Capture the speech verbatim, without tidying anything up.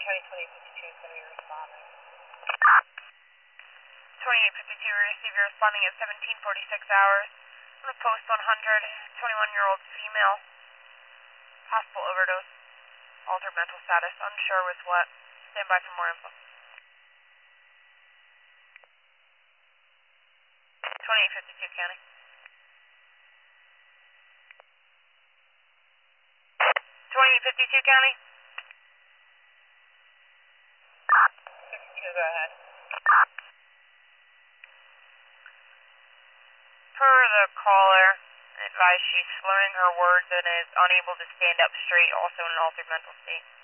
County twenty-eight fifty-two, send me responding. twenty-eight fifty-two, we receive your responding at seventeen forty-six hours. On the post one hundred, twenty-one-year-old female. Possible overdose. Altered mental status, unsure with what. Stand by for more info. twenty-eight fifty-two, County. twenty-eight fifty-two, County. fifty-two, go ahead. Per the caller, advised she's slurring her words and is unable to stand up straight, also in an altered mental state.